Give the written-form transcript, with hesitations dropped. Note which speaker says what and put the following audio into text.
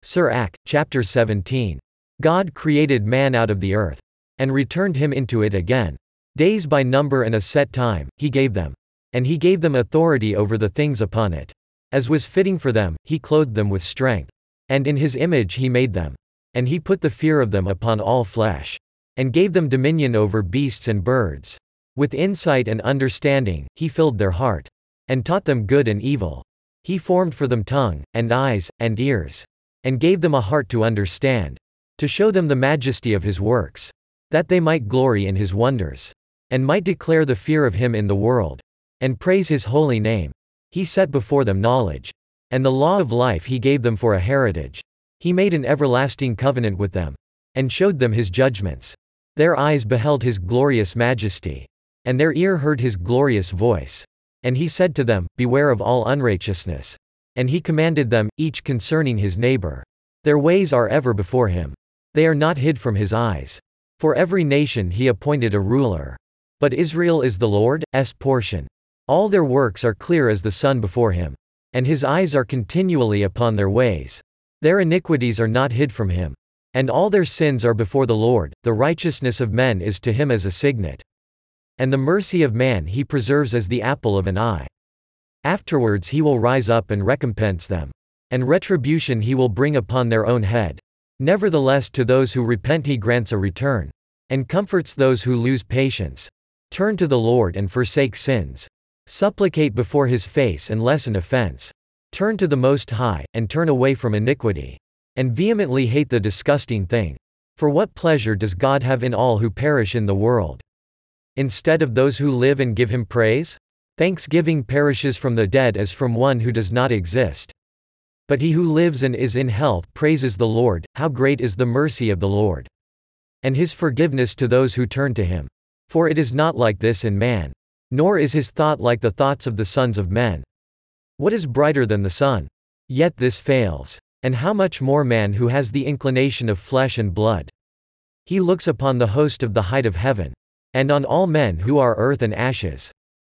Speaker 1: Sirach, chapter 17. God created man out of the earth, and returned him into it again. Days by number and a set time, he gave them. And he gave them authority over the things upon it. As was fitting for them, he clothed them with strength. And in his image he made them. And he put the fear of them upon all flesh. And gave them dominion over beasts and birds. With insight and understanding, he filled their heart. And taught them good and evil. He formed for them tongue, and eyes, and ears. And gave them a heart to understand. To show them the majesty of his works. That they might glory in his wonders. And might declare the fear of him in the world. And praise his holy name. He set before them knowledge. And the law of life he gave them for a heritage. He made an everlasting covenant with them. And showed them his judgments. Their eyes beheld his glorious majesty. And their ear heard his glorious voice. And he said to them, Beware of all unrighteousness. And he commanded them, each concerning his neighbor. Their ways are ever before him. They are not hid from his eyes. For every nation he appointed a ruler. But Israel is the Lord's portion. All their works are clear as the sun before him. And his eyes are continually upon their ways. Their iniquities are not hid from him. And all their sins are before the Lord. The righteousness of men is to him as a signet. And the mercy of man he preserves as the apple of an eye. Afterwards he will rise up and recompense them. And retribution he will bring upon their own head. Nevertheless to those who repent he grants a return. And comforts those who lose patience. Turn to the Lord and forsake sins. Supplicate before his face and lessen offense. Turn to the Most High, and turn away from iniquity. And vehemently hate the disgusting thing. For what pleasure does God have in all who perish in the world? Instead of those who live and give him praise? Thanksgiving perishes from the dead as from one who does not exist. But he who lives and is in health praises the Lord. How great is the mercy of the Lord! And his forgiveness to those who turn to him. For it is not like this in man. Nor is his thought like the thoughts of the sons of men. What is brighter than the sun? Yet this fails. And how much more man who has the inclination of flesh and blood? He looks upon the host of the height of heaven. And on all men who are earth and ashes.